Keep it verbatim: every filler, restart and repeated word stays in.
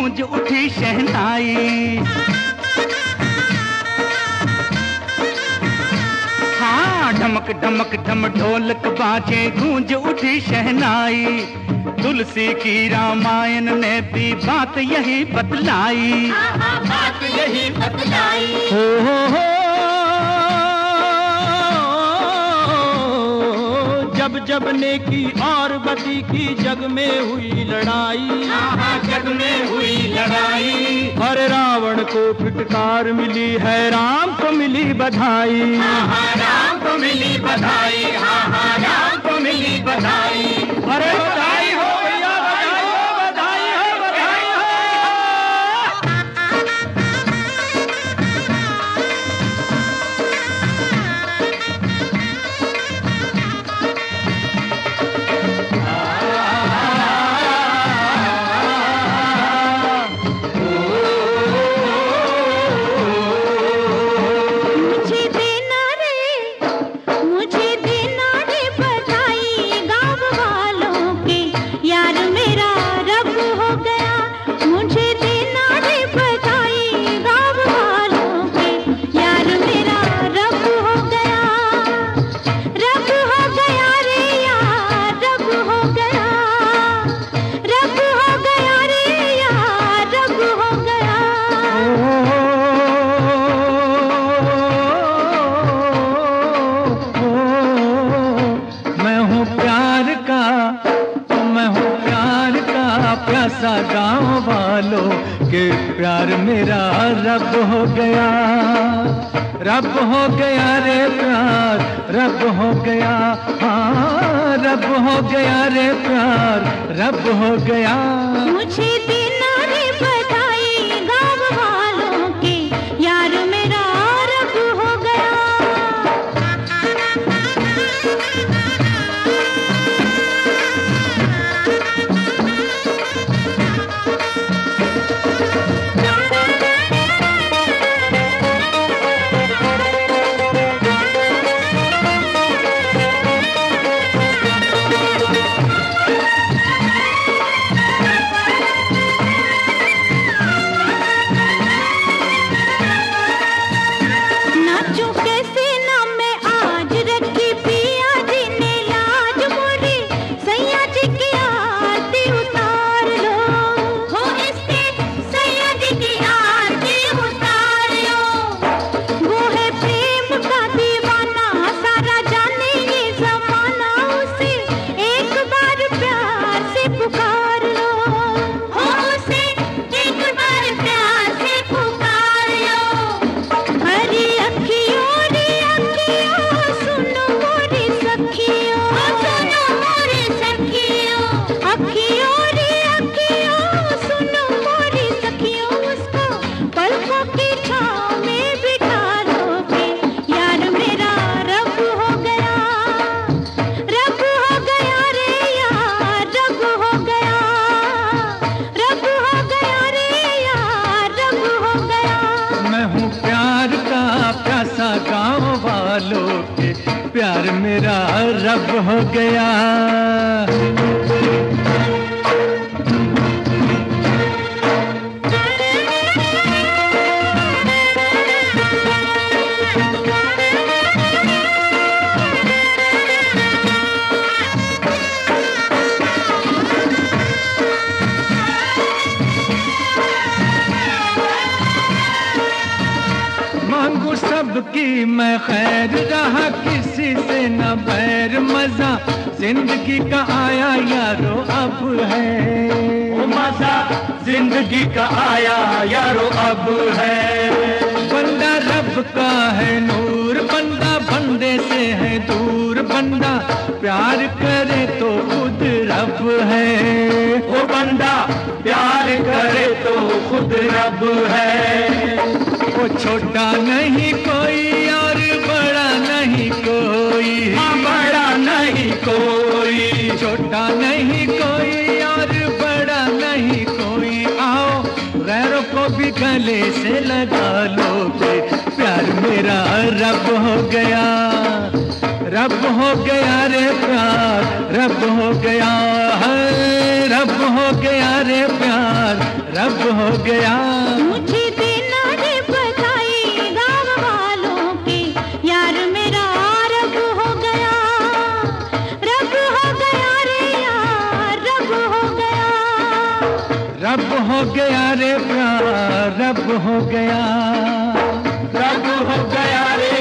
गूंज उठी शहनाई। हाँ ढमक ढमक ढम ढोलक बाजे गूंज उठी शहनाई। तुलसी की रामायण ने भी बात यही बतलाई। बात यही बतलाई। हो हो हो जब जब नेकी और बदी की जग में हुई लड़ाई। जग में हुई लड़ाई। अरे रावण को फिटकार मिली है, राम को मिली बधाई। राम को मिली बधाई। हाँ हाँ राम को मिली बधाई। अरे बधाई हो भैया, बधाई हो, बधाई हो, बधाई हो। प्यासा गाँव वालों के प्यार मेरा रब हो गया। रब हो गया रे प्यार, रब हो गया। हाँ रब हो गया रे प्यार, रब हो गया। मुझे देना रे बधाई गाँव वालों के, यार मेरा रब हो गया। गाँव वालों के प्यार मेरा रब हो गया। मांगू सबकी मैं खैर, रहा किसी से न बैर। मजा जिंदगी का आया यारो अब है, ओ मजा जिंदगी का आया यारो अब है। बंदा रब का है नूर, बंदा बंदे से है दूर। बंदा प्यार करे तो खुद रब है, ओ बंदा प्यार करे तो खुद रब है। वो छोटा नहीं कोई और बड़ा नहीं कोई, हाँ बड़ा नहीं कोई। छोटा नहीं कोई और बड़ा नहीं कोई। आओ गैरों को भी गले से लगा लो, प्यार मेरा रब हो गया। रब हो गया रे प्यार, रब हो गया है, रब हो गया रे प्यार, रब हो गया। मुझे देना रे बधाई गाँव वालों के, यार मेरा रब हो गया, रब हो गया रे यार, रब हो गया। रब हो गया रे प्यार, रब हो गया, रब हो गया रे